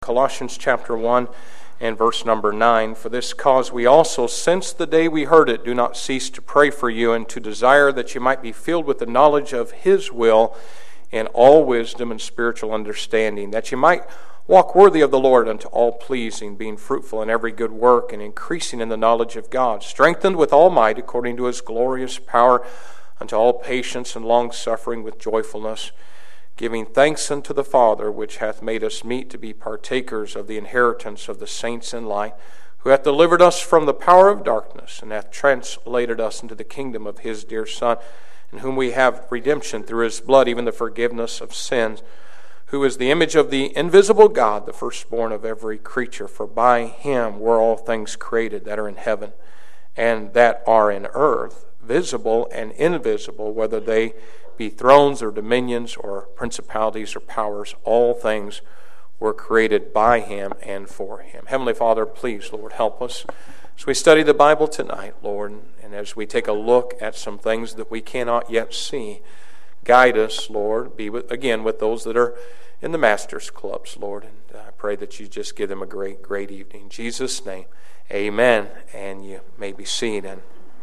Colossians chapter 1 and verse number 9. For this cause we also, since the day we heard it, do not cease to pray for you and to desire that you might be filled with the knowledge of His will in all wisdom and spiritual understanding, that you might walk worthy of the Lord unto all pleasing, being fruitful in every good work and increasing in the knowledge of God, strengthened with all might according to His glorious power unto all patience and long-suffering with joyfulness, giving thanks unto the Father, which hath made us meet to be partakers of the inheritance of the saints in light, who hath delivered us from the power of darkness, and hath translated us into the kingdom of His dear Son, in whom we have redemption through His blood, even the forgiveness of sins, who is the image of the invisible God, the firstborn of every creature. For by Him were all things created that are in heaven and that are in earth, visible and invisible, whether they be thrones or dominions or principalities or powers. All things were created by Him and for Him. Heavenly Father, please, Lord, help us as we study the Bible tonight, Lord, and as we take a look at some things that we cannot yet see. Guide us, Lord. Be with those that are in the Masters Clubs, Lord, and I pray that you just give them a great, great evening. In Jesus' name, amen. And you may be seated.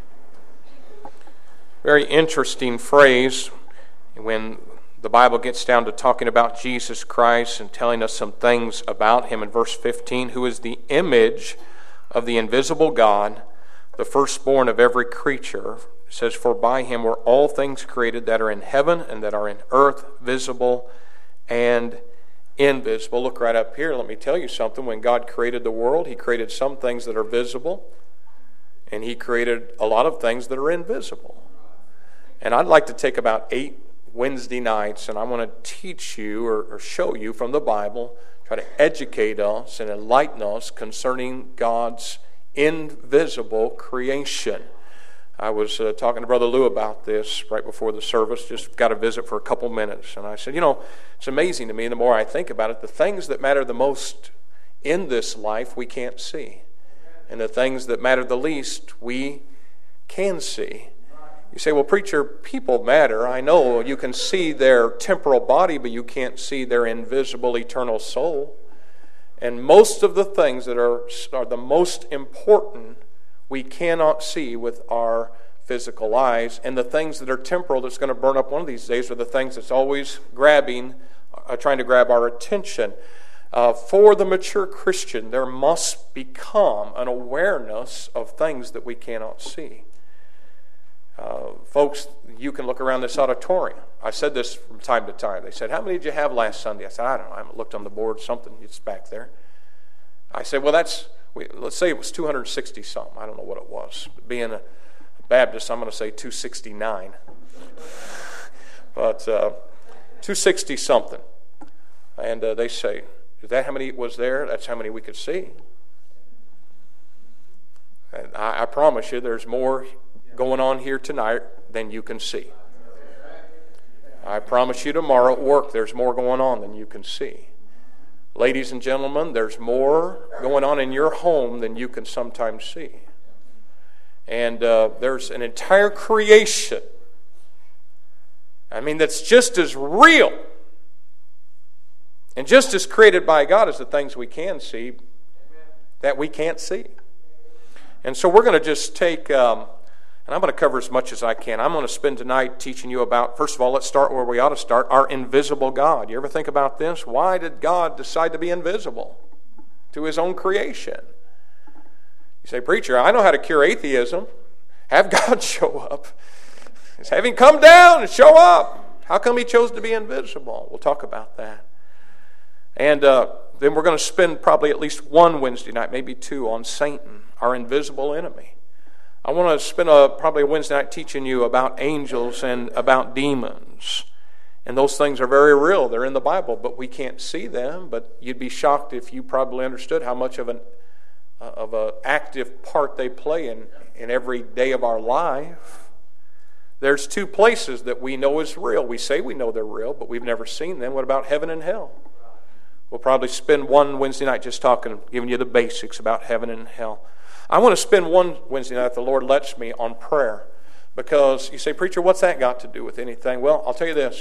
Very interesting phrase when the Bible gets down to talking about Jesus Christ and telling us some things about Him in verse 15, who is the image of the invisible God, the firstborn of every creature. It says, for by Him were all things created that are in heaven and that are in earth, visible and invisible. Look right up here. Let me tell you something. When God created the world, He created some things that are visible, and He created a lot of things that are invisible. And I'd like to take about 8 Wednesday nights, and I want to teach you or show you from the Bible, try to educate us and enlighten us concerning God's invisible creation. I was talking to Brother Lou about this right before the service, just got a visit for a couple minutes, and I said, it's amazing to me, the more I think about it, the things that matter the most in this life we can't see, and the things that matter the least we can see. You say, well, preacher, people matter. I know you can see their temporal body, but you can't see their invisible eternal soul. And most of the things that are the most important we cannot see with our physical eyes. And the things that are temporal that's going to burn up one of these days are the things that's always trying to grab our attention. For the mature Christian, there must become an awareness of things that we cannot see. Folks, you can look around this auditorium. I said this from time to time. They said, how many did you have last Sunday? I said, I don't know. I haven't looked on the board. Something is back there. I said, well, let's say it was 260-something. I don't know what it was. Being a Baptist, I'm going to say 269. But 260-something. And they say, is that how many was there? That's how many we could see. And I promise you there's more going on here tonight than you can see. I promise you tomorrow at work there's more going on than you can see. Ladies and gentlemen, there's more going on in your home than you can sometimes see. And there's an entire creation, that's just as real and just as created by God as the things we can see that we can't see. And so we're going to just take... and I'm going to cover as much as I can. I'm going to spend tonight teaching you about, first of all, let's start where we ought to start, our invisible God. You ever think about this? Why did God decide to be invisible to His own creation? You say, preacher, I know how to cure atheism. Have God show up. Just have Him come down and show up. How come He chose to be invisible? We'll talk about that. And then we're going to spend probably at least one Wednesday night, maybe 2, on Satan, our invisible enemy. I want to spend probably a Wednesday night teaching you about angels and about demons. And those things are very real. They're in the Bible, but we can't see them. But you'd be shocked if you probably understood how much of an active part they play in every day of our life. There's 2 places that we know is real. We say we know they're real, but we've never seen them. What about heaven and hell? We'll probably spend one Wednesday night just giving you the basics about heaven and hell. I want to spend one Wednesday night, if the Lord lets me, on prayer. Because you say, preacher, what's that got to do with anything? Well, I'll tell you this.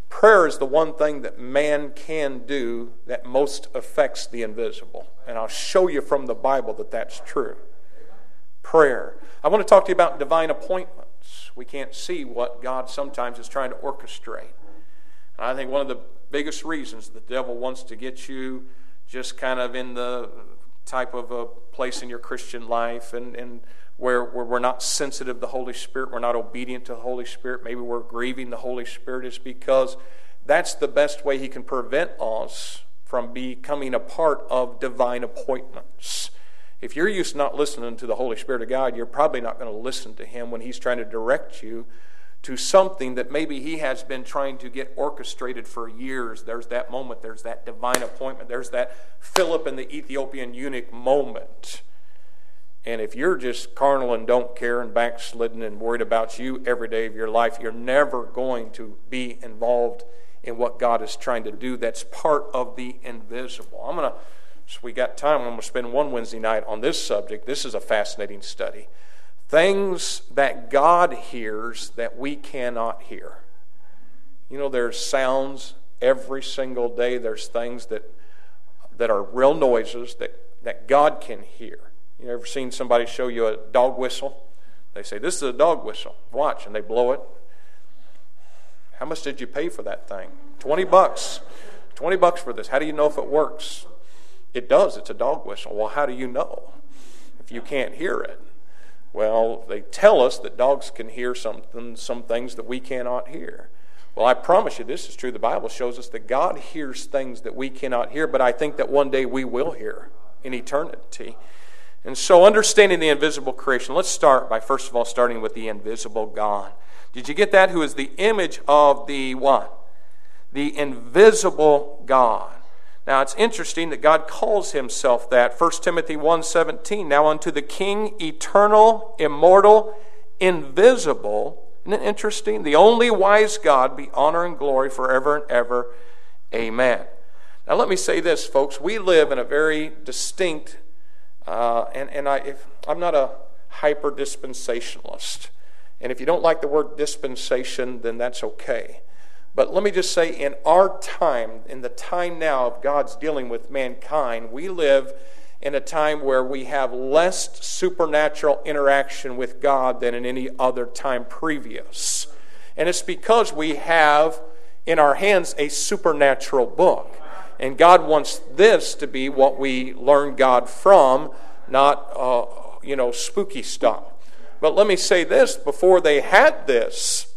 Prayer is the one thing that man can do that most affects the invisible. And I'll show you from the Bible that that's true. Prayer. I want to talk to you about divine appointments. We can't see what God sometimes is trying to orchestrate. And I think one of the biggest reasons the devil wants to get you just kind of in the type of a place in your Christian life and where we're not sensitive to the Holy Spirit, we're not obedient to the Holy Spirit, maybe we're grieving the Holy Spirit, is because that's the best way he can prevent us from becoming a part of divine appointments. If you're used to not listening to the Holy Spirit of God, you're probably not going to listen to him when he's trying to direct you to something that maybe he has been trying to get orchestrated for years. There's that moment, there's that divine appointment, there's that Philip and the Ethiopian eunuch moment. And if you're just carnal and don't care and backslidden and worried about you every day of your life, you're never going to be involved in what God is trying to do. That's part of the invisible. So we got time. I'm going to spend one Wednesday night on this subject. This is a fascinating study. Things that God hears that we cannot hear. You know, there's sounds every single day. There's things that are real noises that God can hear. You ever seen somebody show you a dog whistle? They say, this is a dog whistle. Watch, and they blow it. How much did you pay for that thing? $20. $20 for this. How do you know if it works? It does. It's a dog whistle. Well, how do you know if you can't hear it? Well, they tell us that dogs can hear some things that we cannot hear. Well, I promise you this is true. The Bible shows us that God hears things that we cannot hear, but I think that one day we will hear in eternity. And so understanding the invisible creation, let's start by first of all starting with the invisible God. Did you get that? Who is the image of the what? The invisible God. Now it's interesting that God calls himself that. 1 Timothy 1:17, now unto the King, eternal, immortal, invisible. Isn't it interesting? The only wise God, be honor and glory forever and ever. Amen. Now let me say this, folks. We live in a very distinct, I'm not a hyper-dispensationalist. And if you don't like the word dispensation, then that's okay. But let me just say, in our time, in the time now of God's dealing with mankind, we live in a time where we have less supernatural interaction with God than in any other time previous. And it's because we have in our hands a supernatural book. And God wants this to be what we learn God from, not spooky stuff. But let me say this, before they had this,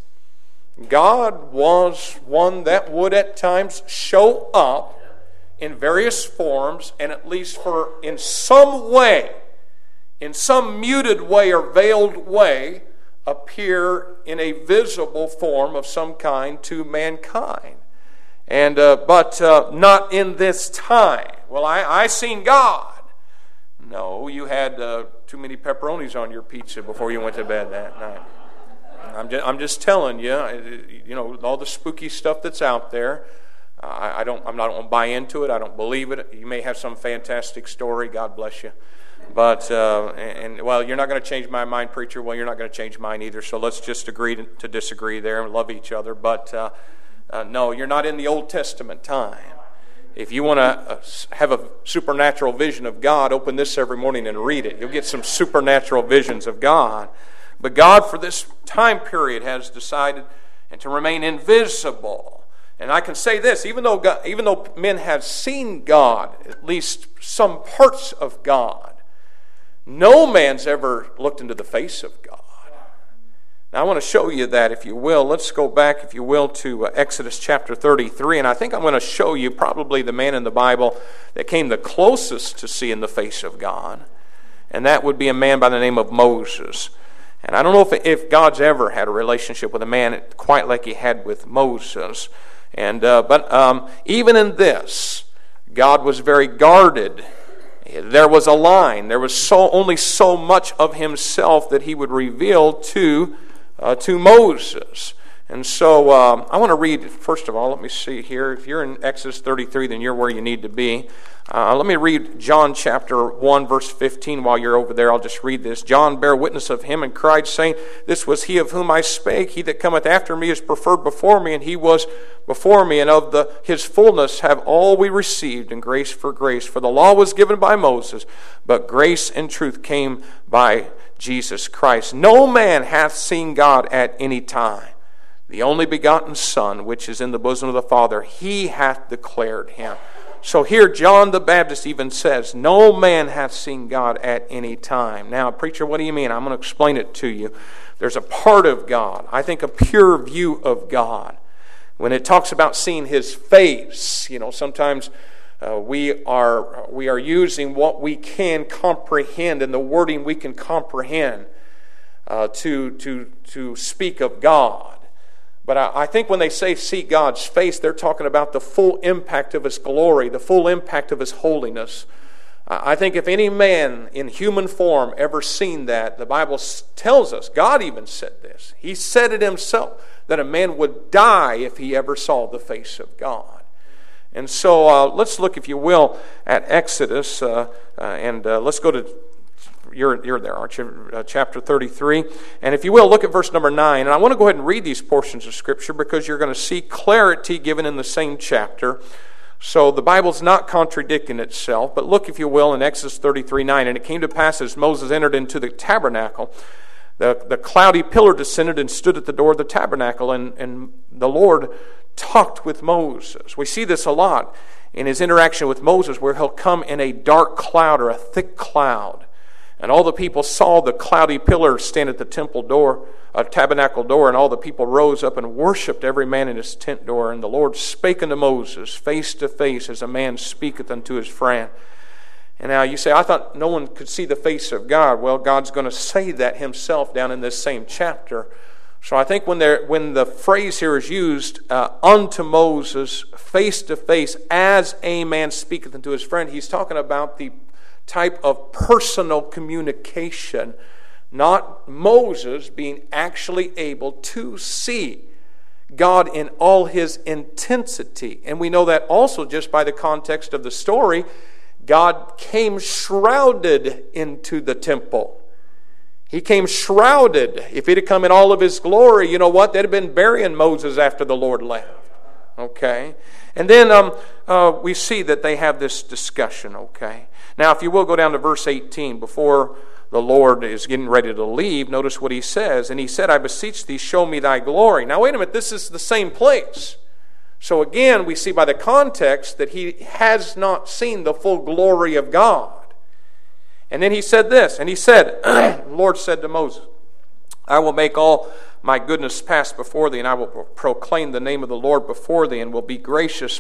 God was one that would at times show up in various forms and at least in some way, in some muted way or veiled way, appear in a visible form of some kind to mankind. And but not in this time. Well, I seen God. No, you had too many pepperonis on your pizza before you went to bed that night. I'm just telling you, all the spooky stuff that's out there. I don't buy into it. I don't believe it. You may have some fantastic story. God bless you. But you're not going to change my mind, preacher. Well, you're not going to change mine either. So let's just agree to disagree there and love each other. But no, you're not in the Old Testament time. If you want to have a supernatural vision of God, open this every morning and read it. You'll get some supernatural visions of God. But God, for this time period, has decided to remain invisible. And I can say this, even though men have seen God, at least some parts of God, no man's ever looked into the face of God. Now, I want to show you that, if you will. Let's go back, if you will, to Exodus chapter 33. And I think I'm going to show you probably the man in the Bible that came the closest to seeing the face of God. And that would be a man by the name of Moses. And I don't know if God's ever had a relationship with a man quite like he had with Moses. But even in this, God was very guarded. There was a line. There was only so much of himself that he would reveal to Moses. And so I want to read, first of all, let me see here. If you're in Exodus 33, then you're where you need to be. Let me read John chapter 1, verse 15 while you're over there. I'll just read this. John bare witness of him and cried, saying, This was he of whom I spake. He that cometh after me is preferred before me, and he was before me. And of his fullness have all we received, and grace for grace. For the law was given by Moses, but grace and truth came by Jesus Christ. No man hath seen God at any time. The only begotten Son, which is in the bosom of the Father, he hath declared him. So here John the Baptist even says, no man hath seen God at any time. Now, preacher, what do you mean? I'm going to explain it to you. There's a part of God, I think a pure view of God. When it talks about seeing his face, sometimes we are using what we can comprehend and the wording we can comprehend to speak of God. But I think when they say see God's face, they're talking about the full impact of his glory, the full impact of his holiness. I think if any man in human form ever seen that, the Bible tells us, God even said this. He said it himself, that a man would die if he ever saw the face of God. And so let's look, if you will, at Exodus, and let's go to... You're there, aren't you? Chapter 33. And if you will, look at verse number 9. And I want to go ahead and read these portions of Scripture because you're going to see clarity given in the same chapter. So the Bible's not contradicting itself. But look, if you will, in Exodus 33:9. And it came to pass as Moses entered into the tabernacle, the cloudy pillar descended and stood at the door of the tabernacle. And the Lord talked with Moses. We see this a lot in his interaction with Moses, where he'll come in a dark cloud or a thick cloud. And all the people saw the cloudy pillar stand at the temple door, tabernacle door, and all the people rose up and worshipped every man in his tent door. And the Lord spake unto Moses face to face, as a man speaketh unto his friend. And now you say, I thought no one could see the face of God. Well, God's going to say that himself down in this same chapter. So I think when the phrase here is used, unto Moses, face to face, as a man speaketh unto his friend, he's talking about the type of personal communication, not Moses being actually able to see God in all his intensity. And we know that also just by the context of the story. God came shrouded into the temple. He came shrouded. If he'd have come in all of his glory, you know what? They'd have been burying Moses after the Lord left. Okay? And then we see that they have this discussion, okay? Now, if you will go down to verse 18, before the Lord is getting ready to leave, notice what he says. And he said, I beseech thee, show me thy glory. Now, wait a minute, this is the same place. So again, we see by the context that he has not seen the full glory of God. And then he said this, and he said, the Lord said to Moses, I will make all my goodness pass before thee, and I will proclaim the name of the Lord before thee, and will be gracious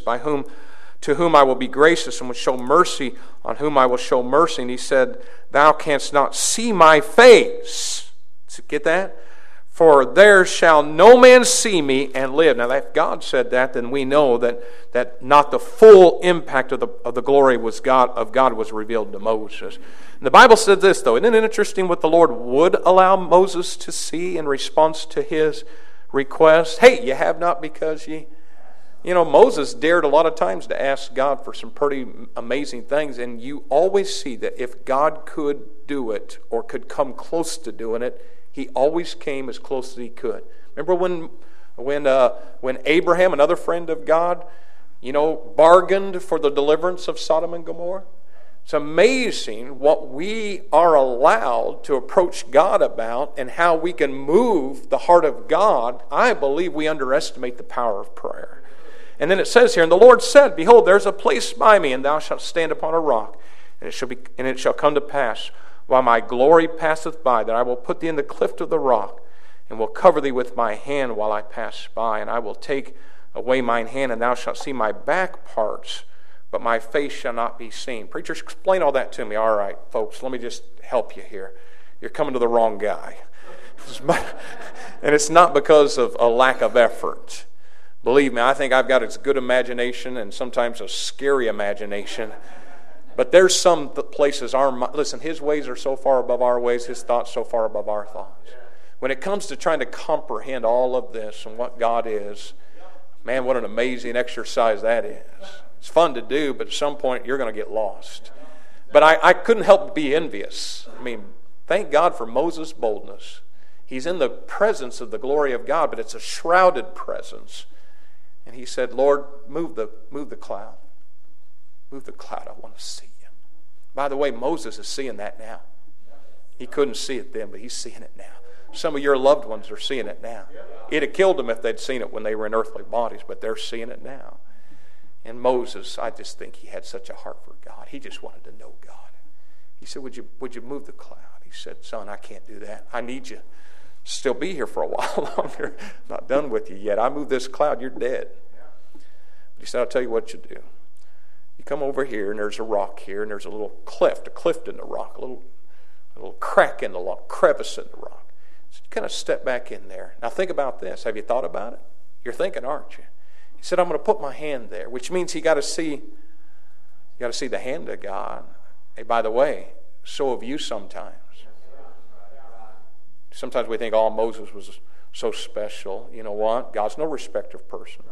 to whom I will be gracious, and will show mercy on whom I will show mercy. And he said, thou canst not see my face. Get that? For there shall no man see me and live. Now, if God said that, then we know that not the full impact of the glory of God was revealed to Moses. And the Bible said this, though. Isn't it interesting what the Lord would allow Moses to see in response to his request? Hey, you have not because ye... Moses dared a lot of times to ask God for some pretty amazing things, and you always see that if God could do it or could come close to doing it, he always came as close as he could. Remember when Abraham, another friend of God, bargained for the deliverance of Sodom and Gomorrah? It's amazing what we are allowed to approach God about and how we can move the heart of God. I believe we underestimate the power of prayer. And then it says here, and the Lord said, behold, there's a place by me, and thou shalt stand upon a rock, and it shall come to pass, while my glory passeth by, that I will put thee in the cleft of the rock, and will cover thee with my hand while I pass by, and I will take away mine hand, and thou shalt see my back parts, but my face shall not be seen. Preachers, explain all that to me. All right, folks, let me just help you here. You're coming to the wrong guy. And it's not because of a lack of effort. Believe me, I think I've got as good imagination and sometimes a scary imagination. But there's some places, listen, his ways are so far above our ways, his thoughts so far above our thoughts. When it comes to trying to comprehend all of this and what God is, man, what an amazing exercise that is. It's fun to do, but at some point you're going to get lost. But I couldn't help but be envious. I mean, thank God for Moses' boldness. He's in the presence of the glory of God, but it's a shrouded presence. And he said, Lord, move the cloud. Move the cloud. I want to see you. By the way, Moses is seeing that now. He couldn't see it then, but he's seeing it now. Some of your loved ones are seeing it now. It'd have killed them if they'd seen it when they were in earthly bodies, but they're seeing it now. And Moses, I just think he had such a heart for God. He just wanted to know God. He said, would you move the cloud? He said, son, I can't do that. I need you to still be here for a while longer. I'm not done with you yet. I move this cloud, you're dead. But he said, I'll tell you what you do. You come over here, and there's a rock here, and there's a little cleft in the rock, a little crack in the rock, crevice in the rock. So you kind of step back in there. Now think about this. Have you thought about it? You're thinking, aren't you? He said, I'm going to put my hand there, which means you got to see the hand of God. Hey, by the way, so have you sometimes. Sometimes we think, oh, Moses was so special. You know what? God's no respecter of person.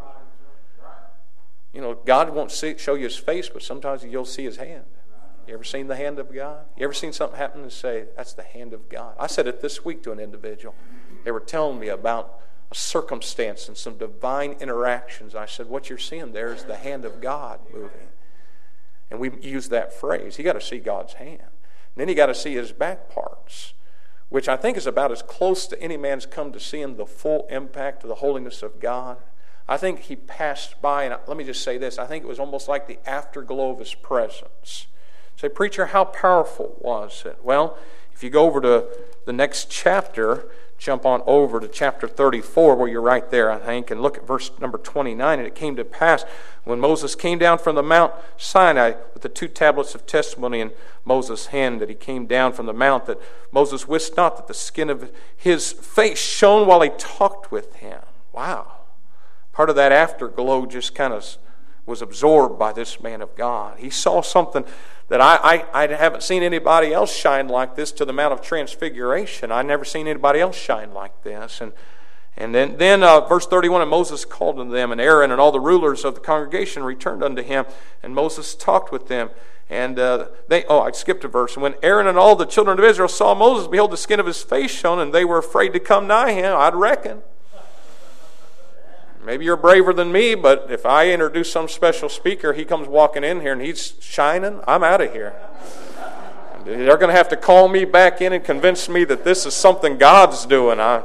You know, God won't show you his face, but sometimes you'll see his hand. You ever seen the hand of God? You ever seen something happen and say, that's the hand of God? I said it this week to an individual. They were telling me about a circumstance and some divine interactions. I said, what you're seeing there is the hand of God moving. And we use that phrase. You got to see God's hand. And then you got to see his back parts, which I think is about as close to any man's come to seeing the full impact of the holiness of God. I think he passed by, and let me just say this, I think it was almost like the afterglow of his presence. Say, preacher, how powerful was it? Well, if you go over to the next chapter, jump on over to chapter 34, where you're right there, I think, and look at verse number 29. And it came to pass, when Moses came down from the Mount Sinai with the 2 tablets of testimony in Moses' hand, that he came down from the mount, that Moses wist not that the skin of his face shone while he talked with him. Wow. Part of that afterglow just kind of was absorbed by this man of God. He saw something that I haven't seen anybody else shine like this to the Mount of Transfiguration. I've never seen anybody else shine like this. And then verse 31, and Moses called unto them, and Aaron and all the rulers of the congregation returned unto him, and Moses talked with them. And I skipped a verse. And when Aaron and all the children of Israel saw Moses, behold, the skin of his face shone, and they were afraid to come nigh him, I'd reckon. Maybe you're braver than me, but if I introduce some special speaker, he comes walking in here and he's shining, I'm out of here. They're going to have to call me back in and convince me that this is something God's doing. I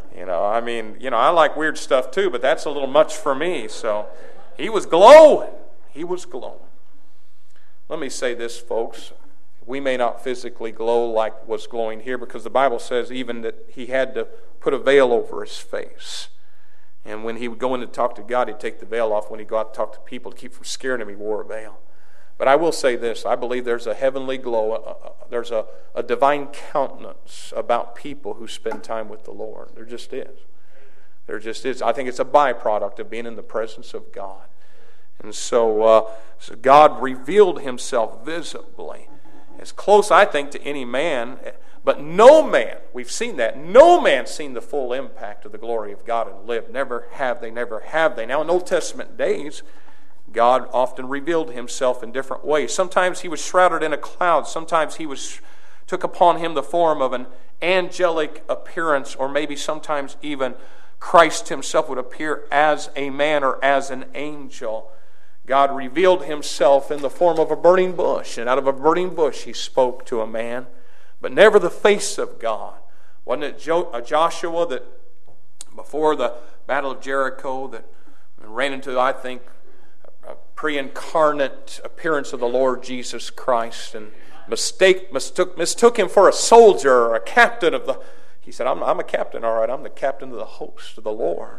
like weird stuff too, but that's a little much for me. So he was glowing. He was glowing. Let me say this, folks. We may not physically glow like was glowing here, because the Bible says even that he had to put a veil over his face. And when he would go in to talk to God, he'd take the veil off. When he'd go out to talk to people to keep from scaring him, he wore a veil. But I will say this. I believe there's a heavenly glow. There's a divine countenance about people who spend time with the Lord. There just is. There just is. I think it's a byproduct of being in the presence of God. And so God revealed himself visibly, as close, I think, to any man. But no man, we've seen that, no man's seen the full impact of the glory of God and lived. Never have they, never have they. Now in Old Testament days, God often revealed himself in different ways. Sometimes he was shrouded in a cloud. Sometimes he took upon him the form of an angelic appearance, or maybe sometimes even Christ himself would appear as a man or as an angel. God revealed himself in the form of a burning bush, and out of a burning bush he spoke to a man. But never the face of God. Wasn't it Joshua that, before the Battle of Jericho, that ran into, I think, a pre-incarnate appearance of the Lord Jesus Christ, and mistook him for a soldier or a captain of the... He said, I'm a captain, all right. I'm the captain of the host of the Lord.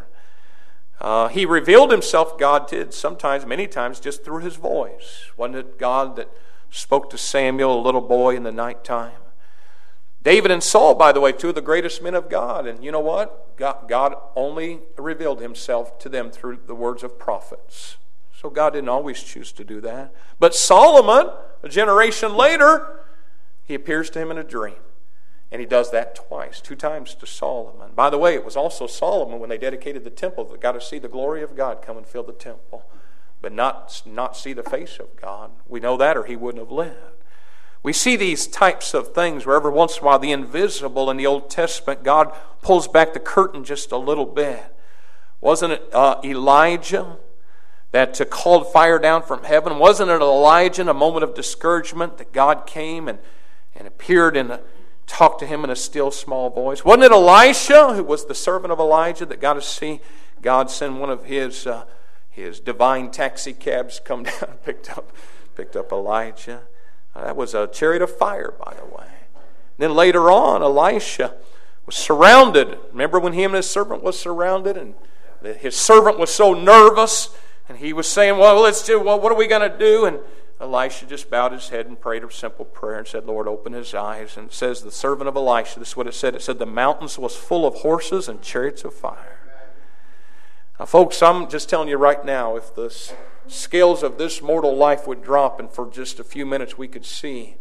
He revealed himself, God did, sometimes, many times, just through his voice. Wasn't it God that spoke to Samuel, a little boy, in the nighttime? David and Saul, by the way, 2 of the greatest men of God. And you know what? God only revealed himself to them through the words of prophets. So God didn't always choose to do that. But Solomon, a generation later, he appears to him in a dream. And he does that twice, 2 times to Solomon. By the way, it was also Solomon, when they dedicated the temple, that got to see the glory of God come and fill the temple, but not see the face of God. We know that, or he wouldn't have lived. We see these types of things where every once in a while the invisible in the Old Testament, God pulls back the curtain just a little bit. Wasn't it Elijah that called fire down from heaven? Wasn't it Elijah in a moment of discouragement that God came and appeared and talked to him in a still small voice? Wasn't it Elisha, who was the servant of Elijah, that got to see God send one of his divine taxi cabs come down and picked up Elijah? That was a chariot of fire, by the way. Then later on, Elisha was surrounded. Remember when him and his servant was surrounded, and his servant was so nervous, and he was saying, well, what are we going to do? And Elisha just bowed his head and prayed a simple prayer and said, Lord, open his eyes. And it says, the servant of Elisha, this is what it said. It said, the mountains was full of horses and chariots of fire. Now, folks, I'm just telling you right now, if the scales of this mortal life would drop, and for just a few minutes we could see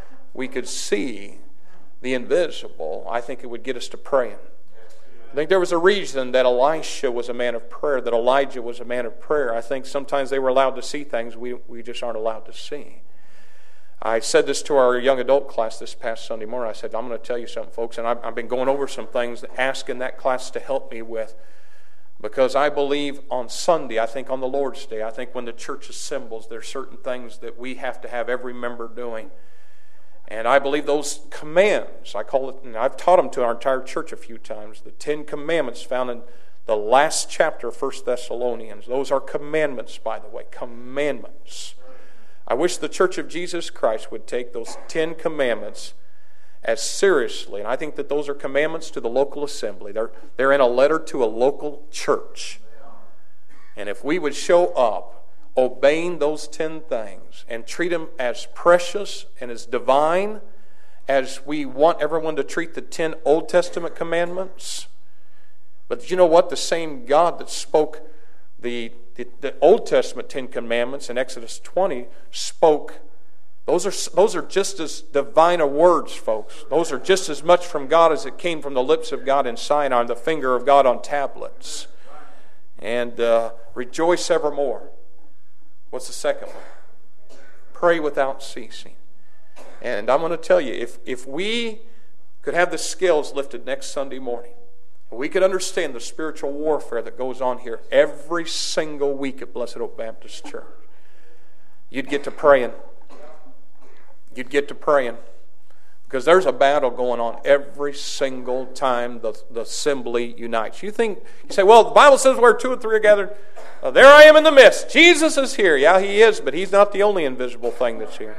the invisible, I think it would get us to praying. I think there was a reason that Elisha was a man of prayer, that Elijah was a man of prayer. I think sometimes they were allowed to see things we just aren't allowed to see. I said this to our young adult class this past Sunday morning. I said, I'm going to tell you something, folks, and I've been going over some things, asking that class to help me with, because I believe on Sunday, I think on the Lord's Day, I think when the church assembles, there are certain things that we have to have every member doing. And I believe those commands, I call it, and I've taught them to our entire church a few times, the 10 Commandments found in the last chapter of 1 Thessalonians. Those are commandments, by the way, commandments. I wish the Church of Jesus Christ would take those 10 commandments as seriously. And I think that those are commandments to the local assembly. They're in a letter to a local church. And if we would show up obeying those 10 things and treat them as precious and as divine as we want everyone to treat the 10 Old Testament commandments. But you know what? The same God that spoke the Old Testament 10 commandments in Exodus 20 spoke. Those are just as divine a words, folks. Those are just as much from God as it came from the lips of God in Sinai and the finger of God on tablets. And rejoice evermore. What's the second one? Pray without ceasing. And I'm going to tell you, if we could have the scales lifted next Sunday morning, we could understand the spiritual warfare that goes on here every single week at Blessed Oak Baptist Church, you'd get to praying. You'd get to praying. Because there's a battle going on every single time the assembly unites. You say, well, the Bible says where 2 or 3 are gathered, there I am in the midst. Jesus is here. Yeah, he is, but he's not the only invisible thing that's here.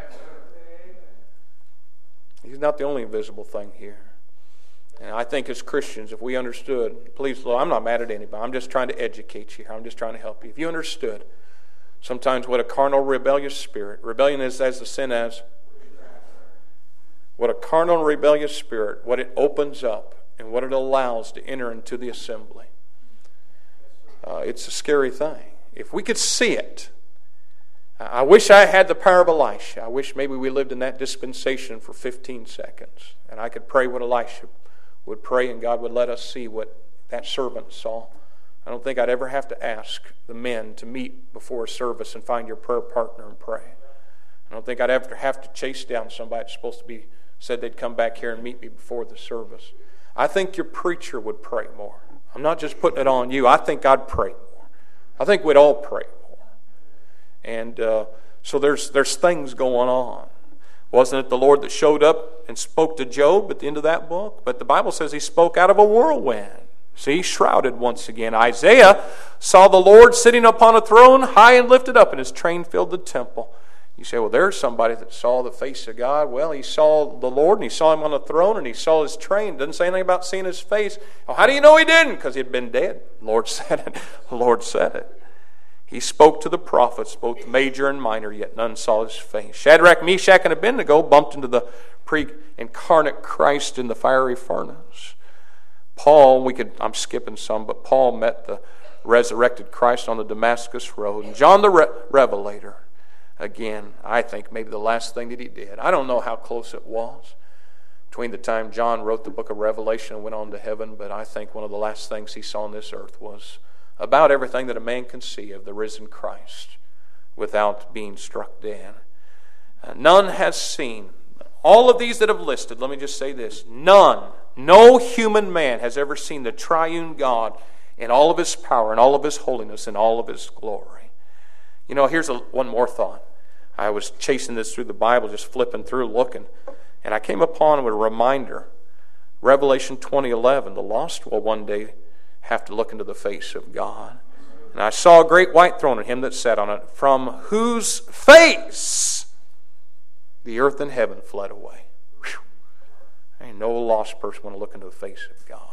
He's not the only invisible thing here. And I think as Christians, if we understood, please, Lord, I'm not mad at anybody. I'm just trying to educate you here. I'm just trying to help you. If you understood sometimes what a carnal, rebellious spirit, rebellion is as the sin as, what a carnal, rebellious spirit, what it opens up and what it allows to enter into the assembly. It's a scary thing. If we could see it, I wish I had the power of Elisha. I wish maybe we lived in that dispensation for 15 seconds and I could pray what Elisha would pray and God would let us see what that servant saw. I don't think I'd ever have to ask the men to meet before a service and find your prayer partner and pray. I don't think I'd ever have to chase down somebody that's supposed to be said they'd come back here and meet me before the service. I think your preacher would pray more. I'm not just putting it on you. I think I'd pray more. I think we'd all pray more. And so there's things going on. Wasn't it the Lord that showed up and spoke to Job at the end of that book? But the Bible says he spoke out of a whirlwind. See, shrouded once again. Isaiah saw the Lord sitting upon a throne, high and lifted up, and his train filled the temple. You say, well, there's somebody that saw the face of God. Well, he saw the Lord, and he saw him on the throne, and he saw his train. Doesn't say anything about seeing his face. Well, how do you know he didn't? Because he had been dead. The Lord said it. The Lord said it. He spoke to the prophets, both major and minor, yet none saw his face. Shadrach, Meshach, and Abednego bumped into the pre-incarnate Christ in the fiery furnace. Paul, I'm skipping some, but Paul met the resurrected Christ on the Damascus road. And John the Revelator, again, I think maybe the last thing that he did. I don't know how close it was. between the time John wrote the book of Revelation and went on to heaven, but I think one of the last things he saw on this earth was about everything that a man can see of the risen Christ without being struck dead. None has seen. All of these that have listed, let me just say this, none, no human man has ever seen the triune God in all of His power, and all of His holiness, and all of His glory. You know, here's one more thought. I was chasing this through the Bible, just flipping through, looking, and I came upon a reminder. Revelation 20:11, the lost will one day have to look into the face of God. And I saw a great white throne and Him that sat on it, from whose face the earth and heaven fled away. Whew. Ain't no lost person want to look into the face of God.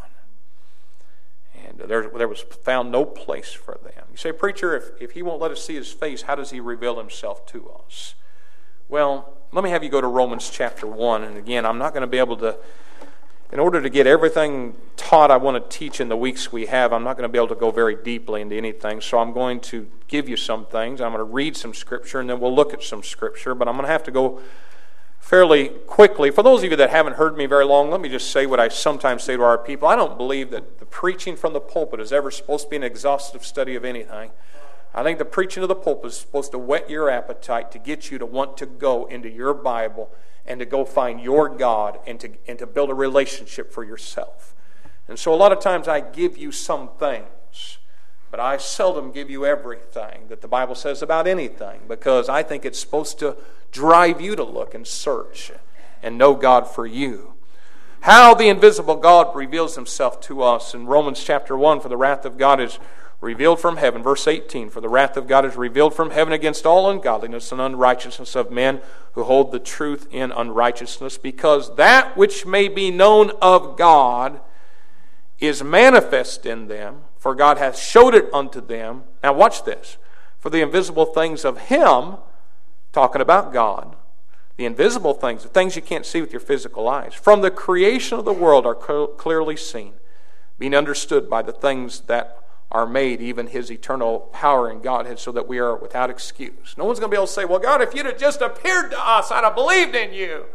And there was found no place for them. You say, preacher, if He won't let us see His face, how does He reveal Himself to us? Well, let me have you go to Romans chapter 1. And again, I'm not going to be able to, in order to get everything taught I want to teach in the weeks we have, I'm not going to be able to go very deeply into anything. So I'm going to give you some things. I'm going to read some Scripture, and then we'll look at some Scripture. But I'm going to have to go fairly quickly. For those of you that haven't heard me very long, let me just say what I sometimes say to our people. I don't believe that the preaching from the pulpit is ever supposed to be an exhaustive study of anything. I think the preaching of the pulpit is supposed to whet your appetite to get you to want to go into your Bible and to go find your God and to build a relationship for yourself. And so a lot of times I give you some things, but I seldom give you everything that the Bible says about anything, because I think it's supposed to drive you to look and search and know God for you. How the invisible God reveals Himself to us in Romans chapter 1, for the wrath of God is revealed from heaven. Verse 18, for the wrath of God is revealed from heaven against all ungodliness and unrighteousness of men who hold the truth in unrighteousness, because that which may be known of God is manifest in them, for God hath showed it unto them. Now watch this. For the invisible things of Him, talking about God, the invisible things, the things you can't see with your physical eyes, from the creation of the world are clearly seen, being understood by the things that are made, even His eternal power and Godhead, so that we are without excuse. No one's going to be able to say, well, God, if you'd have just appeared to us, I'd have believed in you.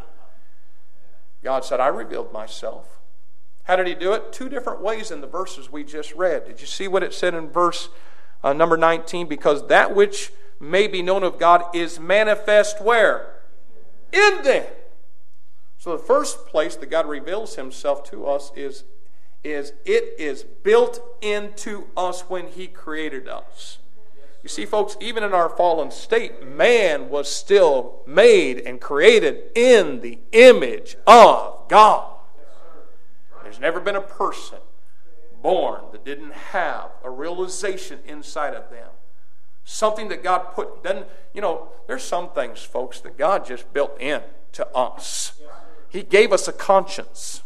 God said, I revealed myself. How did He do it? Two different ways in the verses we just read. Did you see what it said in verse number 19? Because that which may be known of God is manifest where? In them. So the first place that God reveals Himself to us is it is built into us when He created us. You see, folks, even in our fallen state, man was still made and created in the image of God. There's never been a person born that didn't have a realization inside of them. Something that God put, there's some things, folks, that God just built in to us. He gave us a conscience.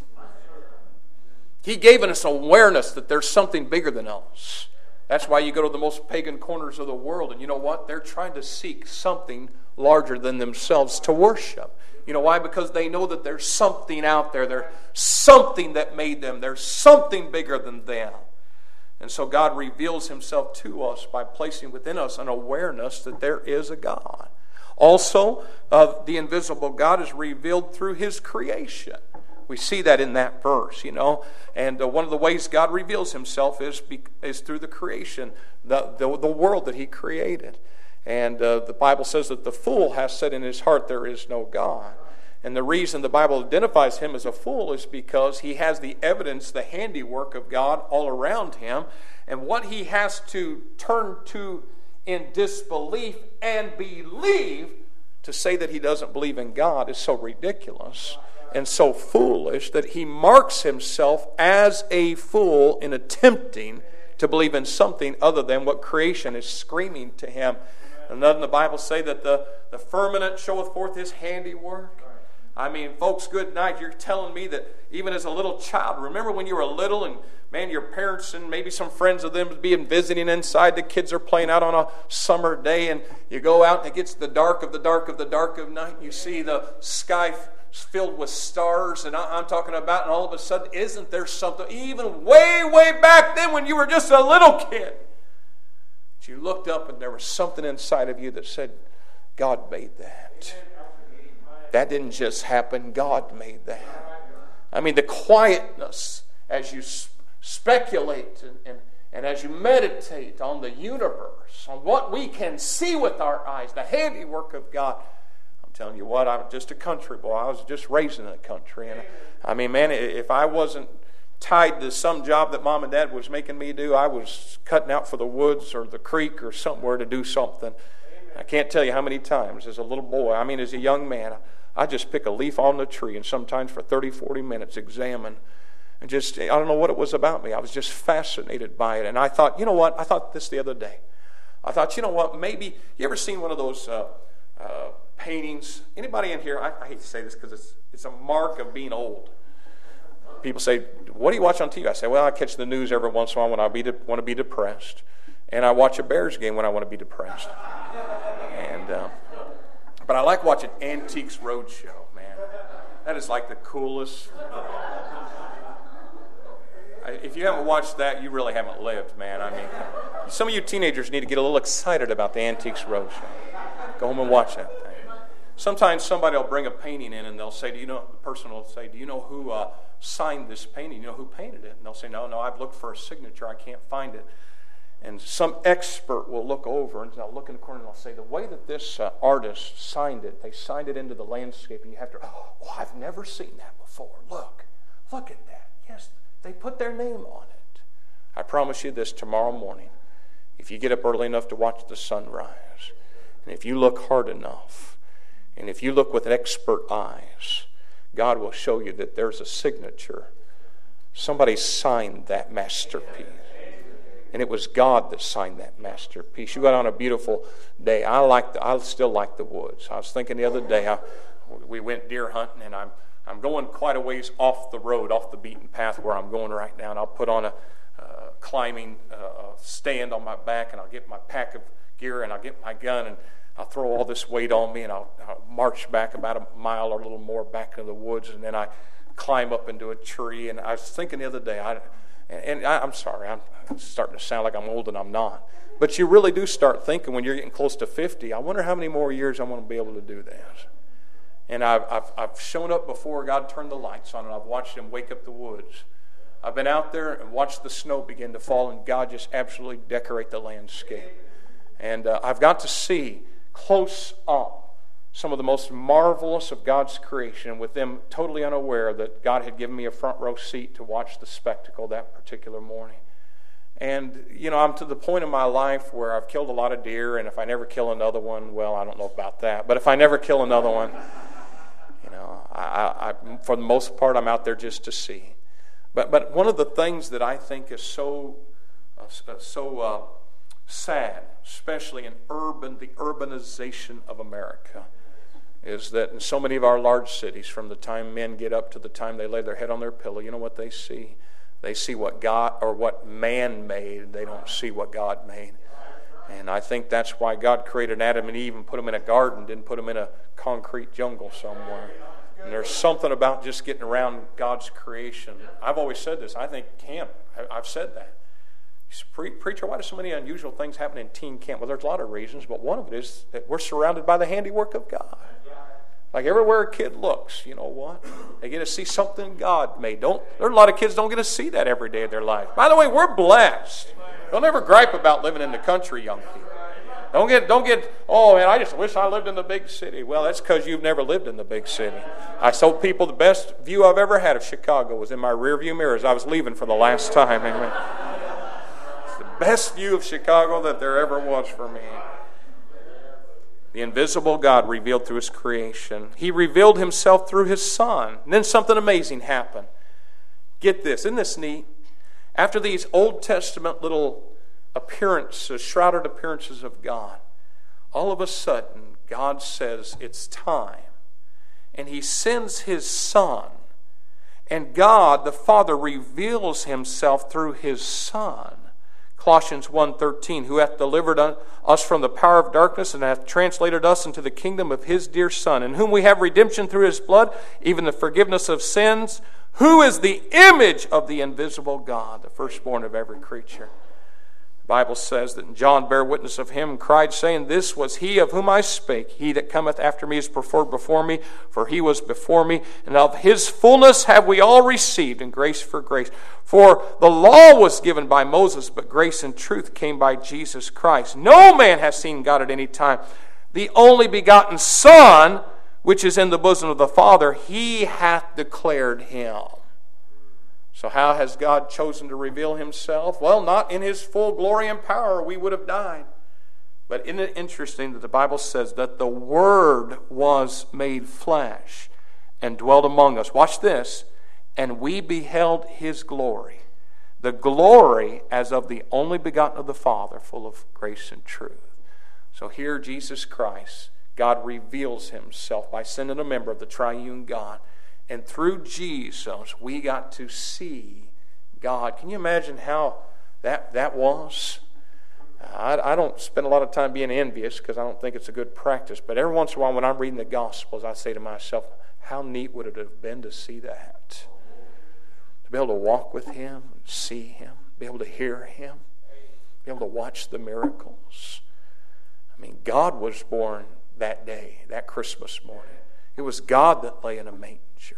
He gave us awareness that there's something bigger than us. That's why you go to the most pagan corners of the world, and you know what? They're trying to seek something larger than themselves to worship. You know why? Because they know that there's something out there. There's something that made them. There's something bigger than them. And so God reveals Himself to us by placing within us an awareness that there is a God. Also, the invisible God is revealed through His creation. We see that in that verse, And one of the ways God reveals Himself is through the creation, the world that He created. And the Bible says that the fool has said in his heart, there is no God. And the reason the Bible identifies him as a fool is because he has the evidence, the handiwork of God all around him. And what he has to turn to in disbelief and believe, to say that he doesn't believe in God, is so ridiculous and so foolish that he marks himself as a fool in attempting to believe in something other than what creation is screaming to him. And doesn't the Bible say that the firmament showeth forth His handiwork? I mean, folks, good night. You're telling me that even as a little child, remember when you were little and, man, your parents and maybe some friends of them would be visiting inside. The kids are playing out on a summer day, and you go out and it gets the dark of night, and you see the sky filled with stars, and I'm talking about, and all of a sudden, isn't there something, even way, way back then when you were just a little kid, you looked up and there was something inside of you that said, God made that. That didn't just happen. God made that. I mean, the quietness as you speculate and as you meditate on the universe, on what we can see with our eyes, the handiwork of God. I'm telling you what, I'm just a country boy. I was just raised in the country. And I mean, man, if I wasn't tied to some job that Mom and Dad was making me do, I was cutting out for the woods or the creek or somewhere to do something. I can't tell you how many times as a little boy, I mean as a young man, I just pick a leaf on the tree and sometimes for 30, 40 minutes examine. And just, I don't know what it was about me. I was just fascinated by it. And I thought, you know what? I thought this the other day. I thought, you know what? Maybe, you ever seen one of those paintings? Anybody in here? I hate to say this because it's a mark of being old. People say, what do you watch on TV? I say, well, I catch the news every once in a while when I want to be depressed. And I watch a Bears game when I want to be depressed. But I like watching Antiques Roadshow, man. That is like the coolest. If you haven't watched that, you really haven't lived, man. I mean, some of you teenagers need to get a little excited about the Antiques Roadshow. Go home and watch that thing. Sometimes somebody will bring a painting in and they'll say, the person will say, do you know who signed this painting? You know who painted it? And they'll say, no, I've looked for a signature. I can't find it. And some expert will look over and they'll look in the corner and they'll say, the way that this artist signed it, they signed it into the landscape, and you have to, oh, I've never seen that before. Look at that. Yes, they put their name on it. I promise you this, tomorrow morning, if you get up early enough to watch the sunrise, and if you look hard enough, and if you look with expert eyes, God will show you that there's a signature. Somebody signed that masterpiece. And it was God that signed that masterpiece. You got on a beautiful day. I still like the woods. I was thinking the other day, we went deer hunting, and I'm going quite a ways off the road, off the beaten path where I'm going right now. And I'll put on a climbing stand on my back, and I'll get my pack of gear, and I'll get my gun, and I'll throw all this weight on me, and I'll march back about a mile or a little more back into the woods, and then I climb up into a tree. And I was thinking the other day, I'm sorry, I'm starting to sound like I'm old and I'm not. But you really do start thinking when you're getting close to 50, I wonder how many more years I'm going to be able to do this. And I've shown up before God turned the lights on, and I've watched Him wake up the woods. I've been out there and watched the snow begin to fall, and God just absolutely decorate the landscape. And I've got to see close up some of the most marvelous of God's creation, with them totally unaware that God had given me a front row seat to watch the spectacle that particular morning. And, I'm to the point in my life where I've killed a lot of deer, and if I never kill another one, well, I don't know about that. But if I never kill another one, I for the most part, I'm out there just to see. But one of the things that I think is so sad, especially in the urbanization of America, is that in so many of our large cities, from the time men get up to the time they lay their head on their pillow, you know what they see? They see what God or what man made. They don't see what God made. And I think that's why God created Adam and Eve and put them in a garden, didn't put them in a concrete jungle somewhere. And there's something about just getting around God's creation. I've always said this. I think camp, I've said that. Preacher, why do so many unusual things happen in teen camp? Well, there's a lot of reasons, but one of it is that we're surrounded by the handiwork of God. Like everywhere a kid looks, you know what? They get to see something God made. There's a lot of kids don't get to see that every day of their life. By the way, we're blessed. Don't ever gripe about living in the country, young people. Don't get, oh man, I just wish I lived in the big city. Well, that's because you've never lived in the big city. I told people the best view I've ever had of Chicago was in my rearview mirror as I was leaving for the last time. Amen. It's the best view of Chicago that there ever was for me. The invisible God revealed through His creation. He revealed Himself through His Son. And then something amazing happened. Get this, isn't this neat? After these Old Testament little appearances, shrouded appearances of God, all of a sudden God says it's time. And He sends His Son. And God, the Father, reveals Himself through His Son. Colossians 1:13, who hath delivered us from the power of darkness and hath translated us into the kingdom of His dear Son, in whom we have redemption through His blood, even the forgiveness of sins, who is the image of the invisible God, the firstborn of every creature. The Bible says that John bare witness of him and cried, saying, This was he of whom I spake. He that cometh after me is preferred before me, for he was before me. And of his fullness have we all received, and grace for grace. For the law was given by Moses, but grace and truth came by Jesus Christ. No man hath seen God at any time. The only begotten Son, which is in the bosom of the Father, he hath declared him. So how has God chosen to reveal himself? Well, not in his full glory and power, we would have died. But isn't it interesting that the Bible says that the Word was made flesh and dwelt among us. Watch this. And we beheld his glory. The glory as of the only begotten of the Father, full of grace and truth. So here Jesus Christ, God reveals himself by sending a member of the triune God. And through Jesus, we got to see God. Can you imagine how that was? I don't spend a lot of time being envious because I don't think it's a good practice. But every once in a while when I'm reading the Gospels, I say to myself, how neat would it have been to see that? To be able to walk with him, and see him, be able to hear him, be able to watch the miracles. I mean, God was born that day, that Christmas morning. It was God that lay in a manger.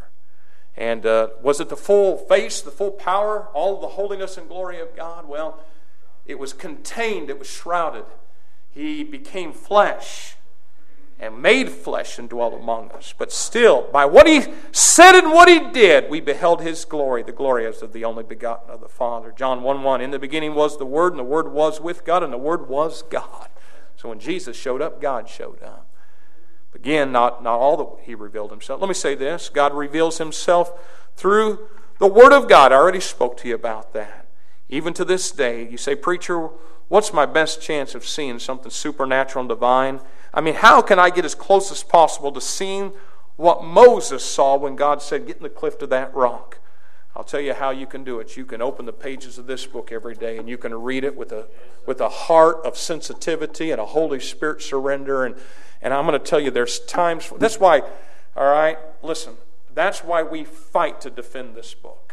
And was it the full face, the full power, all of the holiness and glory of God? Well, it was contained, it was shrouded. He became flesh and made flesh and dwelt among us. But still, by what he said and what he did, we beheld his glory, the glory as of the only begotten of the Father. John 1:1, in the beginning was the Word, and the Word was with God, and the Word was God. So when Jesus showed up, God showed up. Again, not all that he revealed himself. Let me say this. God reveals himself through the Word of God. I already spoke to you about that. Even to this day, you say, Preacher, what's my best chance of seeing something supernatural and divine? I mean, how can I get as close as possible to seeing what Moses saw when God said, get in the cliff of that rock? I'll tell you how you can do it. You can open the pages of this book every day and you can read it with a heart of sensitivity and a Holy Spirit surrender. And I'm going to tell you there's times, that's why, all right, listen, that's why we fight to defend this book.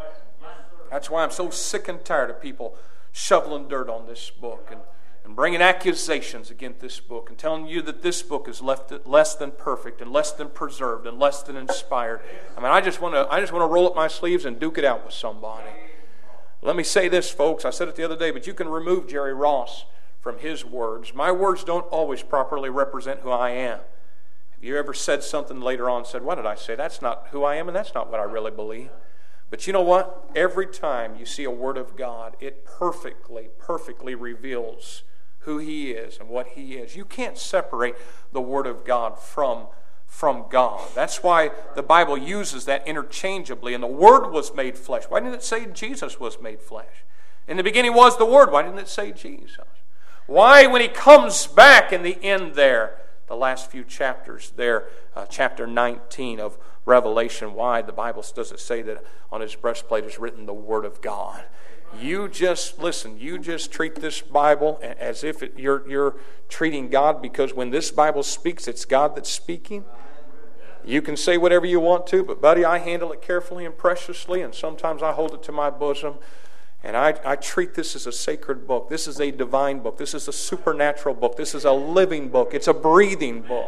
That's why I'm so sick and tired of people shoveling dirt on this book and bringing accusations against this book and telling you that this book is less than perfect and less than preserved and less than inspired. I mean, I just want to roll up my sleeves and duke it out with somebody. Let me say this, folks. I said it the other day, but you can remove Jerry Ross from his words. My words don't always properly represent who I am. Have you ever said something later on and said, what did I say? That's not who I am and that's not what I really believe. But you know what? Every time you see a word of God, it perfectly reveals who he is and what he is. You can't separate the word of God from God. That's why the Bible uses that interchangeably. And the Word was made flesh. Why didn't it say Jesus was made flesh? In the beginning was the Word. Why didn't it say Jesus? Why, when he comes back in the end there, the last few chapters there, chapter 19 of Revelation, why the Bible does it say that on his breastplate is written the Word of God? You just, listen, you just treat this Bible as if you're treating God, because when this Bible speaks, it's God that's speaking. You can say whatever you want to, but buddy, I handle it carefully and preciously, and sometimes I hold it to my bosom. And I treat this as a sacred book. This is a divine book. This is a supernatural book. This is a living book. It's a breathing book.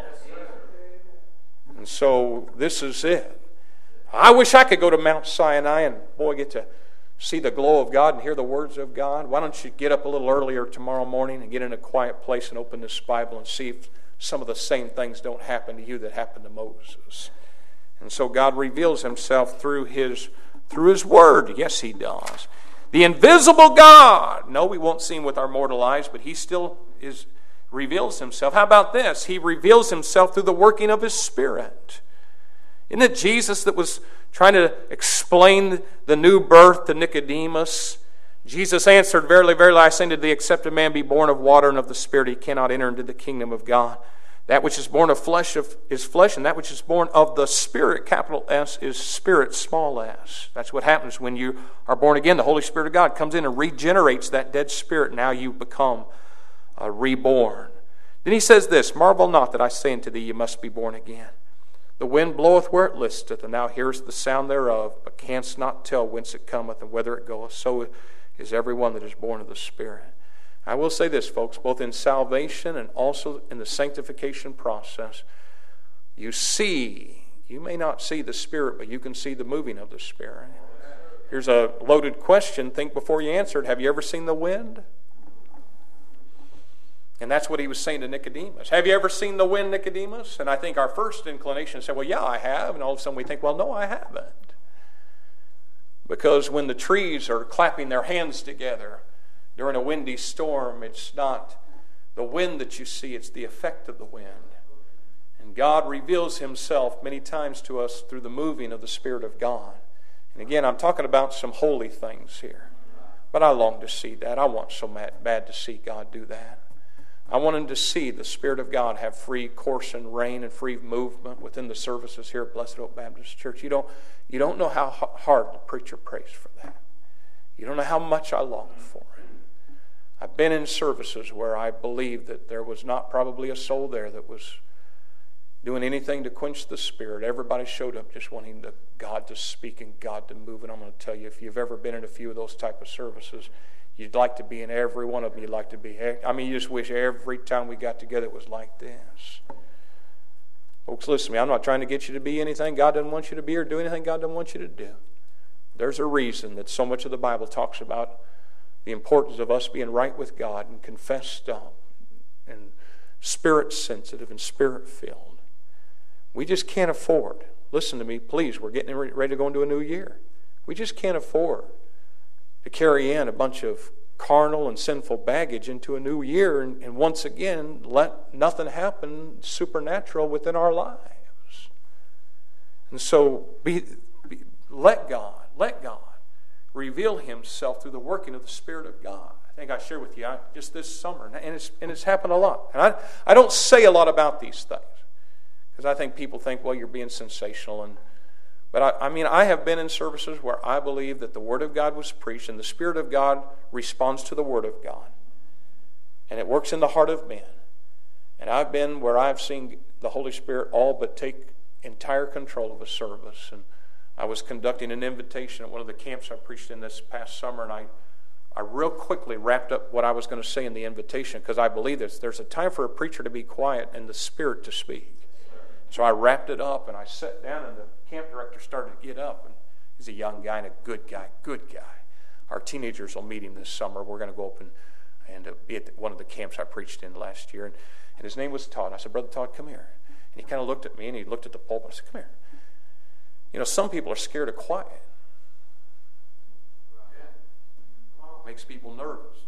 And so this is it. I wish I could go to Mount Sinai and, boy, get to see the glow of God and hear the words of God. Why don't you get up a little earlier tomorrow morning and get in a quiet place and open this Bible and see if some of the same things don't happen to you that happened to Moses. And so God reveals himself through his Word. Yes, he does. The invisible God. No, we won't see him with our mortal eyes, but he still reveals himself. How about this? He reveals himself through the working of his Spirit. Isn't it Jesus that was trying to explain the new birth to Nicodemus? Jesus answered, Verily, verily, I say unto thee, except a man be born of water and of the Spirit, he cannot enter into the kingdom of God. That which is born of flesh is flesh, and that which is born of the Spirit, capital S, is spirit, small s. That's what happens when you are born again. The Holy Spirit of God comes in and regenerates that dead spirit. Now you become reborn. Then he says this, Marvel not that I say unto thee, you must be born again. The wind bloweth where it listeth, and thou hearest the sound thereof, but canst not tell whence it cometh and whither it goeth. So is every one that is born of the Spirit. I will say this, folks, both in salvation and also in the sanctification process, you may not see the Spirit, but you can see the moving of the Spirit. Here's a loaded question. Think before you answer it. Have you ever seen the wind? And that's what he was saying to Nicodemus. Have you ever seen the wind, Nicodemus? And I think our first inclination is to say, well, yeah, I have. And all of a sudden we think, well, no, I haven't. Because when the trees are clapping their hands together during a windy storm, it's not the wind that you see, it's the effect of the wind. And God reveals himself many times to us through the moving of the Spirit of God. And again, I'm talking about some holy things here. But I long to see that. I want so bad to see God do that. I want him to see the Spirit of God have free course and reign and free movement within the services here at Blessed Hope Baptist Church. You don't know how hard the preacher prays for that. You don't know how much I long for it. I've been in services where I believe that there was not probably a soul there that was doing anything to quench the Spirit. Everybody showed up just wanting God to speak and God to move. And I'm going to tell you, if you've ever been in a few of those type of services, you'd like to be in every one of them. You'd like to be. You just wish every time we got together it was like this. Folks, listen to me. I'm not trying to get you to be anything God doesn't want you to be or do anything God doesn't want you to do. There's a reason that so much of the Bible talks about the importance of us being right with God and confessed up and spirit sensitive and spirit filled. We just can't afford. Listen to me, please. We're getting ready to go into a new year. We just can't afford to carry in a bunch of carnal and sinful baggage into a new year and once again let nothing happen supernatural within our lives. And so let God reveal himself through the working of the Spirit of God. I think I shared with you just this summer, and it's happened a lot. And I don't say a lot about these things because I think people think, well, you're being sensational. But I have been in services where I believe that the Word of God was preached and the Spirit of God responds to the Word of God. And it works in the heart of men. And I've been where I've seen the Holy Spirit all but take entire control of a service. And I was conducting an invitation at one of the camps I preached in this past summer, and I real quickly wrapped up what I was going to say in the invitation because I believe there's a time for a preacher to be quiet and the Spirit to speak. So I wrapped it up, and I sat down, and the camp director started to get up. And he's a young guy and a good guy. Our teenagers will meet him this summer. We're going to go up and be at one of the camps I preached in last year. And his name was Todd. I said, Brother Todd, come here. And he kind of looked at me, and he looked at the pulpit. I said, come here. You know, some people are scared of quiet. It makes people nervous.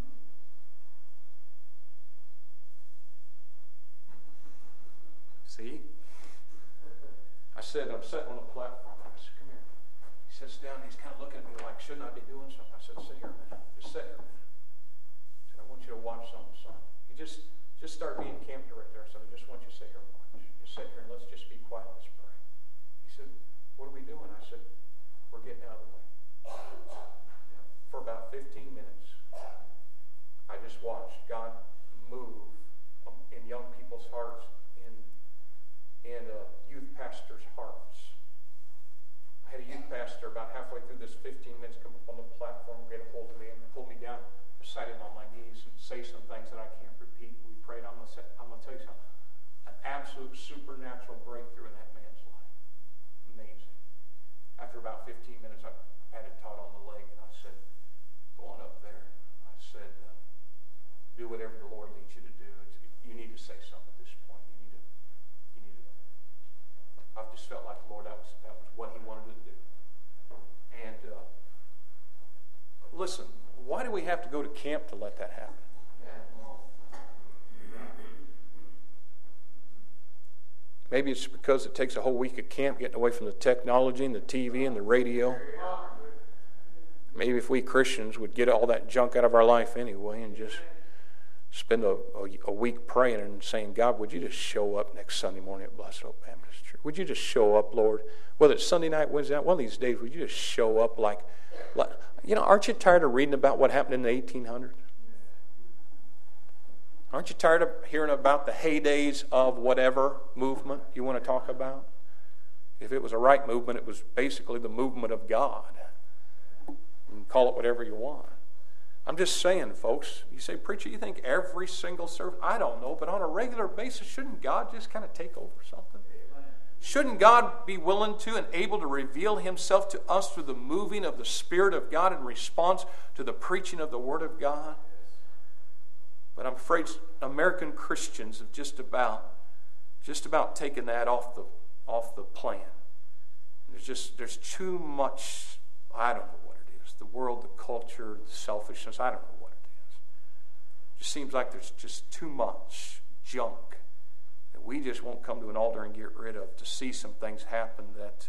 See? I said, I'm sitting on the platform. I said, come here. He sits down and he's kind of looking at me like, shouldn't I be doing something? I said, sit here a minute. Just sit here a minute. I said, I want you to watch something, son. He just started being camp director. I said, I just want you to sit here and watch. Just sit here and let's just be quiet. Let's pray. He said, what are we doing? I said, we're getting out of the way. For about 15 minutes, I just watched God move in young people's hearts, in youth pastors' hearts. I had a youth pastor about halfway through this 15 minutes come up on the platform, get a hold of me, and pull me down beside him on my knees and say some things that I can't repeat. We prayed. I'm going to tell you something. An absolute supernatural breakthrough in that man's life. Amazing. After about 15 minutes, I patted Todd on the leg, and I said, go on up there. I said, do whatever the Lord leads you to do. You need to say something at this point. You need to. I've just felt like the Lord, that was what he wanted to do. And listen, why do we have to go to camp to let that happen? Maybe it's because it takes a whole week of camp getting away from the technology and the TV and the radio. Maybe if we Christians would get all that junk out of our life anyway and just spend a week praying and saying, God, would you just show up next Sunday morning at Blessed Hope Baptist Church? Would you just show up, Lord? Whether it's Sunday night, Wednesday night, one of these days, would you just show up like aren't you tired of reading about what happened in the 1800s? Aren't you tired of hearing about the heydays of whatever movement you want to talk about? If it was a right movement, it was basically the movement of God. You can call it whatever you want. I'm just saying, folks, you say, preacher, you think every single service? I don't know, but on a regular basis, shouldn't God just kind of take over something? Shouldn't God be willing to and able to reveal himself to us through the moving of the Spirit of God in response to the preaching of the Word of God? But I'm afraid American Christians have just about taken that off the plan. There's too much, I don't know what it is, the world, the culture, the selfishness, I don't know what it is. It just seems like there's just too much junk that we just won't come to an altar and get rid of to see some things happen that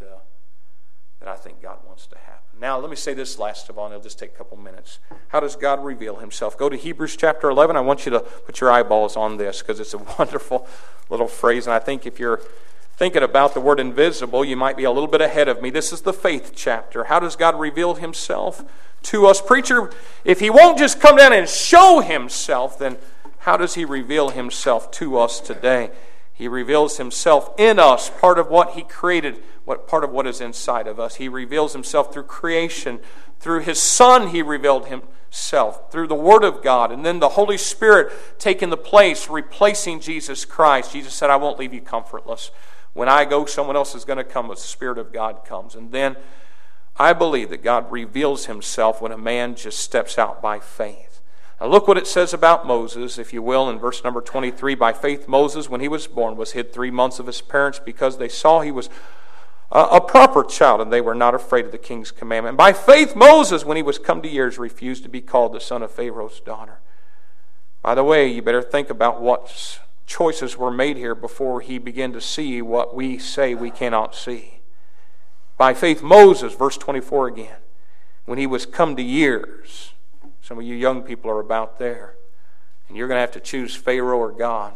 I think God wants to happen. Now, let me say this last of all, and it'll just take a couple minutes. How does God reveal himself? Go to Hebrews chapter 11. I want you to put your eyeballs on this because it's a wonderful little phrase, and I think if you're thinking about the word invisible, you might be a little bit ahead of me. This is the faith chapter. How does God reveal himself to us? Preacher, if he won't just come down and show himself, then how does he reveal himself to us today? He reveals himself in us, part of what he created, part of what is inside of us. He reveals himself through creation. Through his Son, he revealed himself. Through the Word of God. And then the Holy Spirit taking the place, replacing Jesus Christ. Jesus said, I won't leave you comfortless. When I go, someone else is going to come, but the Spirit of God comes. And then I believe that God reveals himself when a man just steps out by faith. Now look what it says about Moses, if you will, in verse number 23. By faith Moses, when he was born, was hid 3 months of his parents because they saw he was a proper child, and they were not afraid of the king's commandment. And by faith Moses, when he was come to years, refused to be called the son of Pharaoh's daughter. By the way, you better think about what choices were made here before he began to see what we say we cannot see. By faith Moses, verse 24 again, when he was come to years. Some of you young people are about there. And you're going to have to choose Pharaoh or God.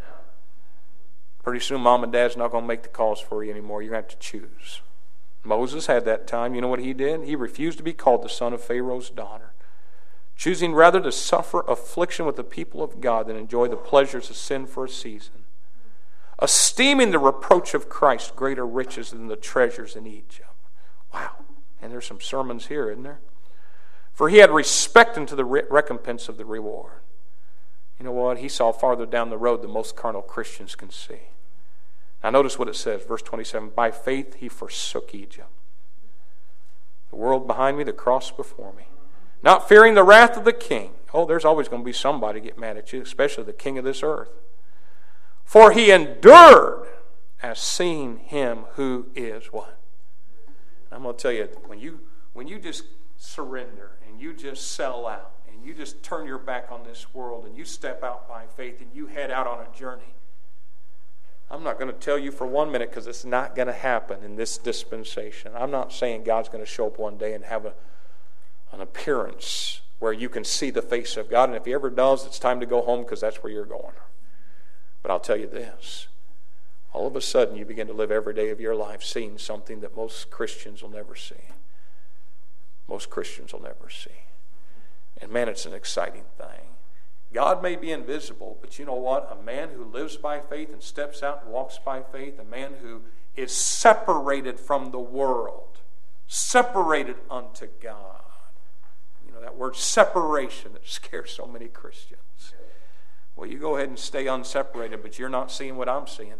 Pretty soon mom and dad's not going to make the calls for you anymore. You're going to have to choose. Moses had that time. You know what he did? He refused to be called the son of Pharaoh's daughter, choosing rather to suffer affliction with the people of God than enjoy the pleasures of sin for a season, esteeming the reproach of Christ greater riches than the treasures in Egypt. Wow. And there's some sermons here, isn't there? For he had respect unto the recompense of the reward. You know what? He saw farther down the road than most carnal Christians can see. Now notice what it says, verse 27. By faith he forsook Egypt. The world behind me, the cross before me. Not fearing the wrath of the king. Oh, there's always going to be somebody get mad at you, especially the king of this earth. For he endured as seeing him who is what? I'm going to tell you, when you just surrender and you just sell out and you just turn your back on this world and you step out by faith and you head out on a journey, I'm not going to tell you for 1 minute because it's not going to happen in this dispensation. I'm not saying God's going to show up one day and have an appearance where you can see the face of God, and if he ever does, it's time to go home because that's where you're going. But I'll tell you this, all of a sudden you begin to live every day of your life seeing something that most Christians will never see. Most Christians will never see. And man, it's an exciting thing. God may be invisible, but you know what? A man who lives by faith and steps out and walks by faith, a man who is separated from the world, separated unto God. You know that word separation that scares so many Christians. Well, you go ahead and stay unseparated, but you're not seeing what I'm seeing.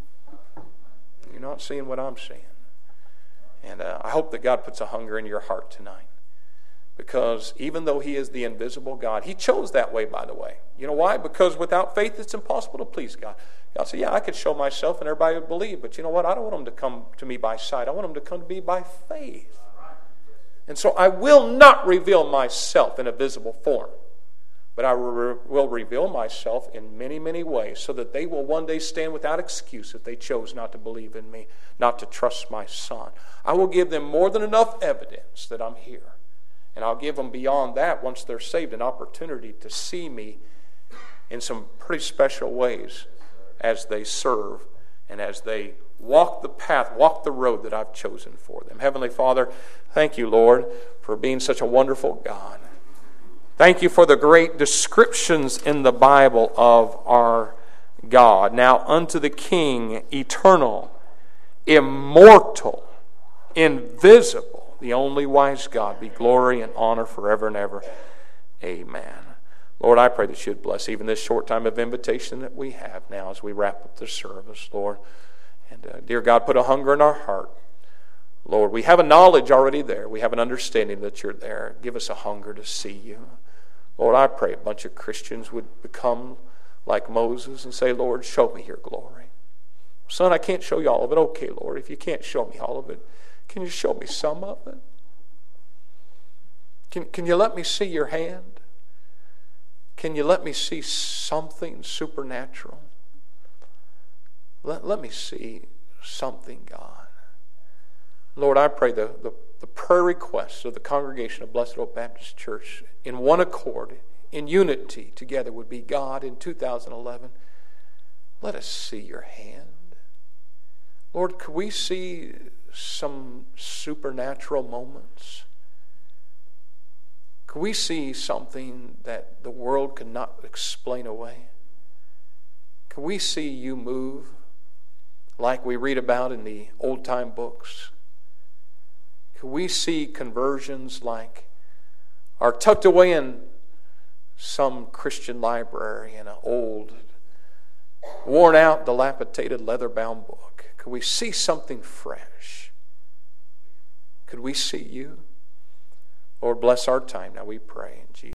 You're not seeing what I'm seeing. And I hope that God puts a hunger in your heart tonight. Because even though he is the invisible God, he chose that way, by the way. You know why? Because without faith, it's impossible to please God. God said, yeah, I could show myself and everybody would believe. But you know what? I don't want them to come to me by sight. I want them to come to me by faith. And so I will not reveal myself in a visible form. But I will reveal myself in many, many ways so that they will one day stand without excuse if they chose not to believe in me, not to trust my Son. I will give them more than enough evidence that I'm here. And I'll give them beyond that, once they're saved, an opportunity to see me in some pretty special ways as they serve and as they walk the path, walk the road that I've chosen for them. Heavenly Father, thank you, Lord, for being such a wonderful God. Thank you for the great descriptions in the Bible of our God. Now unto the King, eternal, immortal, invisible, the only wise God, be glory and honor forever and ever. Amen. Lord, I pray that you'd bless even this short time of invitation that we have now as we wrap up the service, Lord. And dear God, put a hunger in our heart. Lord, we have a knowledge already there. We have an understanding that you're there. Give us a hunger to see you. Lord, I pray a bunch of Christians would become like Moses and say, Lord, show me your glory. Son, I can't show you all of it. Okay, Lord, if you can't show me all of it, can you show me some of it? Can you let me see your hand? Can you let me see something supernatural? Let me see something, God. Lord, I pray the prayer requests of the congregation of Blessed Hope Baptist Church in one accord, in unity together would be, God, in 2011, let us see your hand. Lord, could we see some supernatural moments? Could we see something that the world could not explain away? Could we see you move like we read about in the old-time books? Could we see conversions like are tucked away in some Christian library in an old, worn-out, dilapidated, leather-bound book? Could we see something fresh? Could we see you? Lord, bless our time now, we pray in Jesus' name.